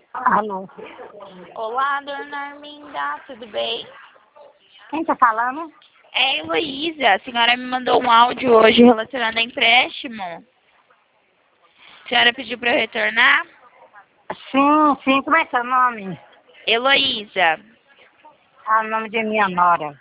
Alô, Olá, dona Arminda, tudo bem? quem tá falando? É Heloísa, a senhora me mandou um áudio hoje relacionado a empréstimo. A senhora pediu para eu retornar? Sim, como é seu nome? Heloísa. Ah, o nome de minha nora.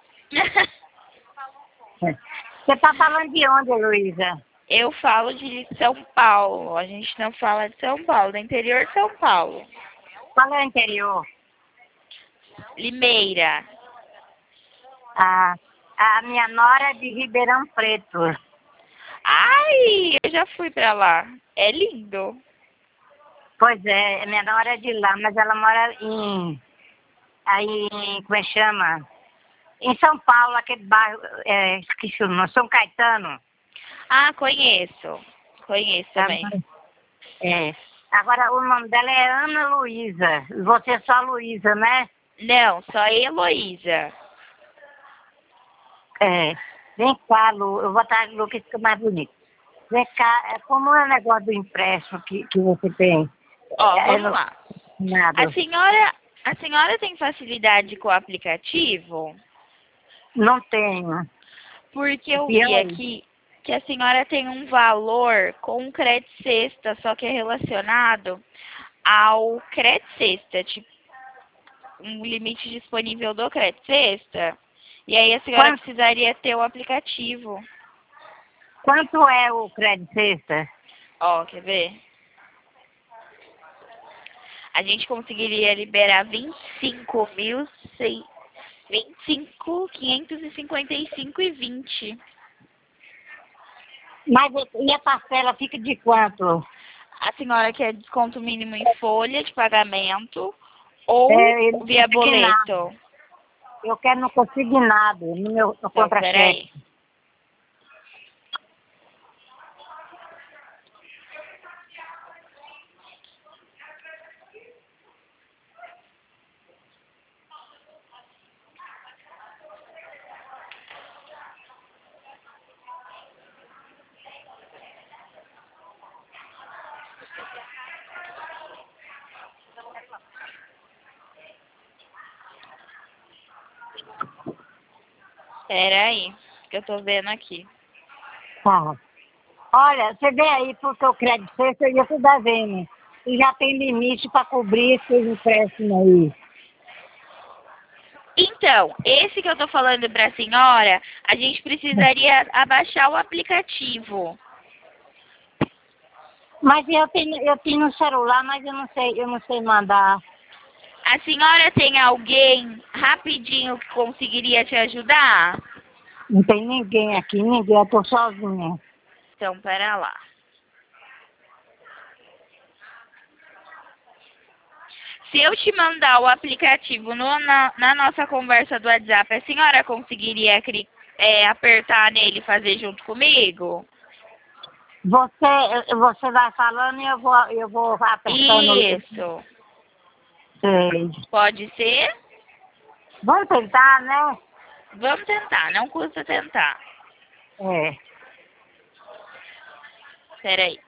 Você tá falando de onde, Luísa? Eu falo de São Paulo, a gente não fala de São Paulo, do interior de São Paulo. Qual é o interior? Limeira. A minha nora é de Ribeirão Preto. Ai, eu já fui pra lá. É lindo. Pois é, minha nora é de lá, mas ela mora como é que chama? Em São Paulo, aquele bairro, esqueci o nome, São Caetano. Ah, conheço. Conheço também. É. Agora, o nome dela é Ana Luísa. Você é só Luísa, né? Não, só Heloísa. É. Vem cá, Lu, eu vou botar Lu que fica mais bonito. Vem cá, como é o negócio do empréstimo que você tem? Ó, vamos lá. A Nada. senhora, a senhora tem facilidade com o aplicativo? Não tenho. Porque eu E vi aí? aqui que a senhora tem um valor com um crédito sexta, só que é relacionado ao crédito sexta, tipo, um limite disponível do crédito sexta. E aí a senhora Quanto, precisaria ter o aplicativo. quanto é o crédito sexta? Ó, quer ver? A gente conseguiria liberar 25.555,20. Mas e a parcela fica de quanto? A senhora quer desconto mínimo em folha de pagamento ou Eu não via consigo nada. boleto? Eu quero no consignado, no meu no Então, contra-cheque. peraí. Peraí, que eu tô vendo aqui. Tá. Olha, você vê aí porque o crédito sexta eu ia te devendo. E já tem limite para cobrir esses empréstimos aí. Então, esse que eu tô falando pra senhora, a gente precisaria abaixar o aplicativo. Mas eu tenho no celular, mas eu não sei mandar. A senhora tem alguém rapidinho que conseguiria te ajudar? Não tem ninguém aqui, ninguém, eu tô sozinha. Então, pera lá. Se eu te mandar o aplicativo na nossa conversa do WhatsApp, a senhora conseguiria apertar nele e fazer junto comigo? Você vai falando e eu vou apertando. Isso. Sei. Pode ser? Vamos tentar, né? Vamos tentar, não custa tentar. É. Peraí.